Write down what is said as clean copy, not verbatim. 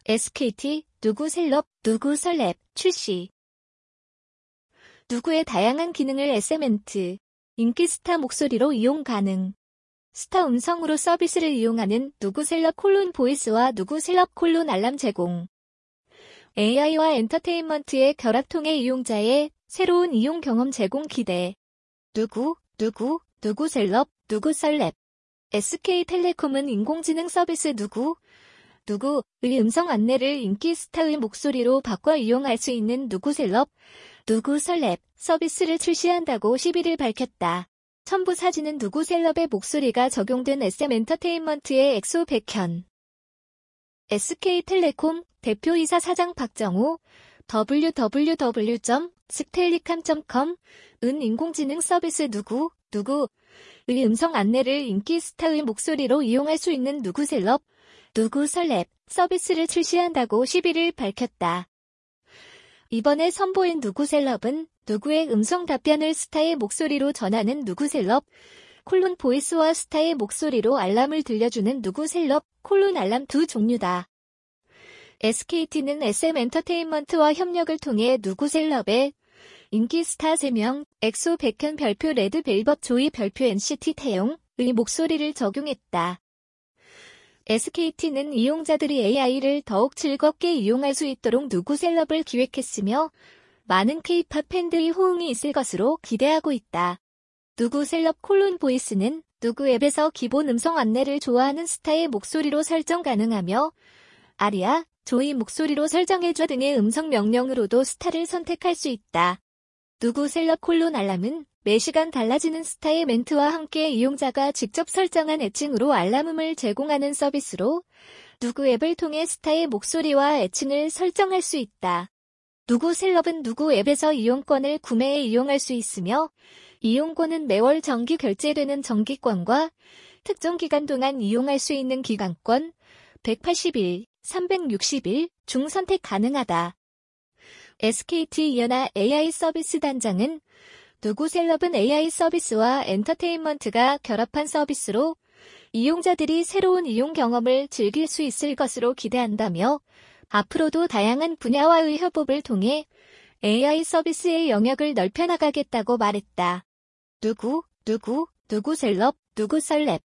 SKT, 누구 셀럽, 누구 설랩, 출시. 누구의 다양한 기능을 SM엔트, 인기 스타 목소리로 이용 가능. 스타 음성으로 서비스를 이용하는 누구 셀럽 콜론 보이스와 누구 셀럽 콜론 알람 제공. AI와 엔터테인먼트의 결합 통해 이용자의 새로운 이용 경험 제공 기대. 누구 셀럽, 누구 설랩. SK텔레콤은 인공지능 서비스 누구의 음성 안내를 인기 스타의 목소리로 바꿔 이용할 수 있는 누구 셀럽, 누구 설랩 서비스를 출시한다고 11일 밝혔다. 첨부 사진은 누구 셀럽의 목소리가 적용된 SM엔터테인먼트의 엑소 백현. SK텔레콤 대표이사 사장 박정호 www.sktellicom.com 은 인공지능 서비스 누구의 음성 안내를 인기 스타의 목소리로 이용할 수 있는 누구 셀럽, 누구 설랩 서비스를 출시한다고 11일 밝혔다. 이번에 선보인 누구 셀럽은 누구의 음성 답변을 스타의 목소리로 전하는 누구 셀럽, 콜론 보이스와 스타의 목소리로 알람을 들려주는 누구 셀럽, 콜론 알람 두 종류다. SKT는 SM엔터테인먼트와 협력을 통해 누구 셀럽의 인기 스타 3명, 엑소 백현 별표 레드벨벳 조이 별표 NCT 태용의 목소리를 적용했다. SKT는 이용자들이 AI를 더욱 즐겁게 이용할 수 있도록 누구 셀럽을 기획했으며 많은 K-팝 팬들이 호응이 있을 것으로 기대하고 있다. 누구 셀럽 콜론 보이스는 누구 앱에서 기본 음성 안내를 좋아하는 스타의 목소리로 설정 가능하며 아리아, 조이 목소리로 설정해줘 등의 음성 명령으로도 스타를 선택할 수 있다. 누구 셀럽 콜론 알람은 매시간 달라지는 스타의 멘트와 함께 이용자가 직접 설정한 애칭으로 알람음을 제공하는 서비스로 누구 앱을 통해 스타의 목소리와 애칭을 설정할 수 있다. 누구 셀럽은 누구 앱에서 이용권을 구매해 이용할 수 있으며 이용권은 매월 정기 결제되는 정기권과 특정 기간 동안 이용할 수 있는 기간권 180일, 360일 중 선택 가능하다. SKT 이연아 AI 서비스 단장은 누구 셀럽은 AI 서비스와 엔터테인먼트가 결합한 서비스로 이용자들이 새로운 이용 경험을 즐길 수 있을 것으로 기대한다며 앞으로도 다양한 분야와의 협업을 통해 AI 서비스의 영역을 넓혀나가겠다고 말했다. 누구 셀럽, 누구 설랩.